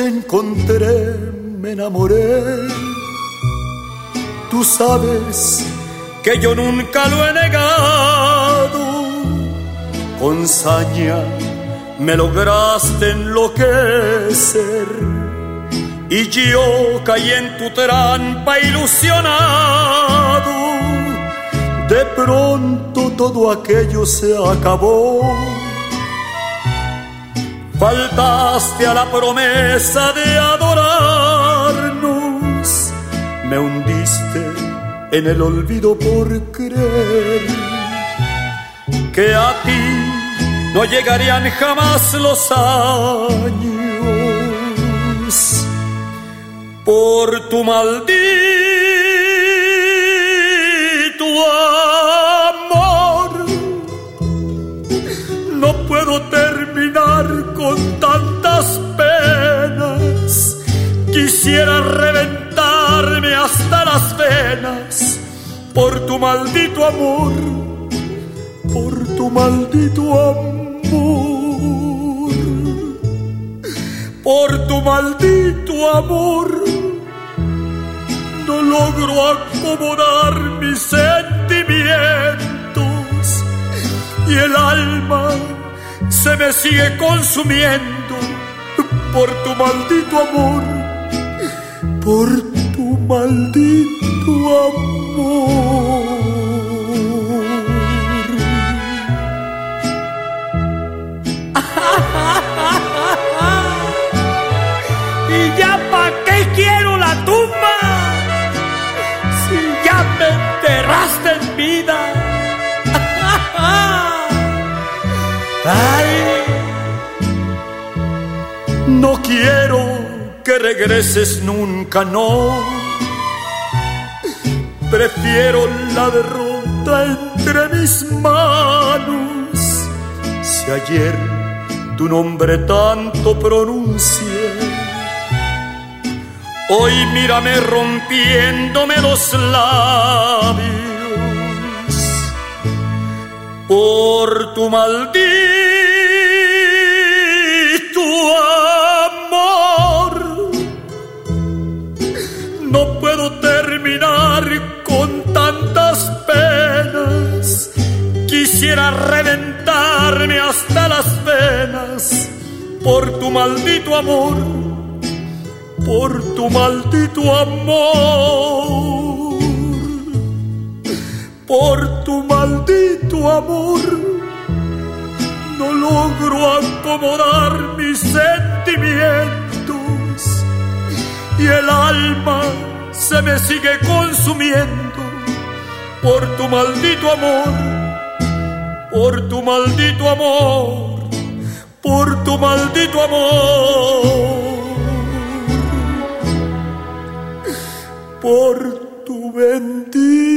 encontré, me enamoré. Tú sabes que yo nunca lo he negado. Con saña me lograste enloquecer y yo caí en tu trampa ilusionado. De pronto todo aquello se acabó. Faltaste a la promesa de adorarnos. Me hundiste en el olvido por creer que a ti no llegarían jamás los años. Por tu maldito amor no puedo terminar con tantas penas. Quisiera reventarme hasta las venas por tu maldito amor, por tu maldito amor, por tu maldito amor. No logro acomodar mis sentimientos y el alma se me sigue consumiendo por tu maldito amor, por tu maldito amor. ¿Y ya pa' qué quiero la tumba? Si ya me enterraste en vida. Ay. No quiero que regreses nunca, no. Prefiero la derrota entre mis manos. Si ayer tu nombre tanto pronuncié, hoy mírame rompiéndome los labios por tu maldito amor. No puedo terminar con tantas penas. Quisiera reventarme hasta las venas por tu maldito amor, por tu maldito amor, por tu maldito amor. No logro acomodar mis sentimientos y el alma se me sigue consumiendo por tu maldito amor, por tu maldito amor, por tu maldito amor, por tu bendito